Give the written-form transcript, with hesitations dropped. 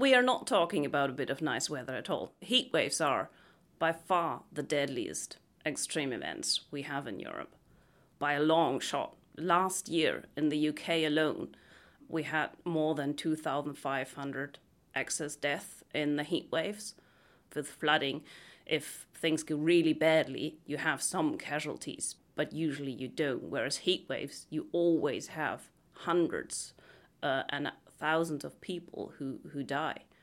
we are not talking about a bit of nice weather at all. Heat waves are by far the deadliest extreme events we have in Europe, by a long shot. Last year in the UK alone, we had more than 2,500 excess deaths in the heat waves with flooding. If things go really badly, you have some casualties, but usually you don't. Whereas heat waves, you always have hundreds and thousands of people who die.